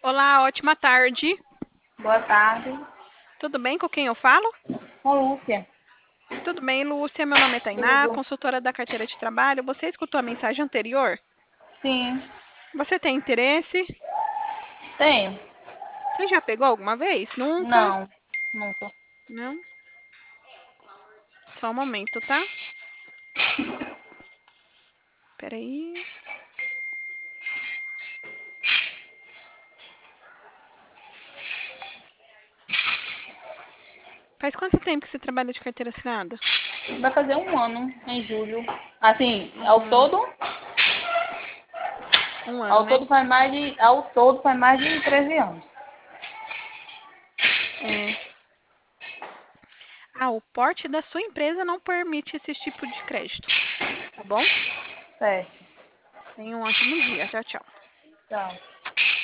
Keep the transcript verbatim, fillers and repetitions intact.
Olá, ótima tarde. Boa tarde. Tudo bem com quem eu falo? Com Lúcia. Tudo bem, Lúcia. Meu nome é Tainá, Tudo. consultora da carteira de trabalho. Você escutou a mensagem anterior? Sim. Você tem interesse? Tenho. Você já pegou alguma vez? Nunca? Não. Nunca. Não? Só um momento, tá? Peraí. Faz quanto tempo que você trabalha de carteira assinada? Vai fazer um ano em julho. Assim, ao Hum, todo, um ano, ao né? todo faz mais de, ao todo faz mais de treze anos. É. Ah, o porte da sua empresa não permite esse tipo de crédito, tá bom? Certo. Tenha um ótimo dia. Tchau, tchau. Tchau.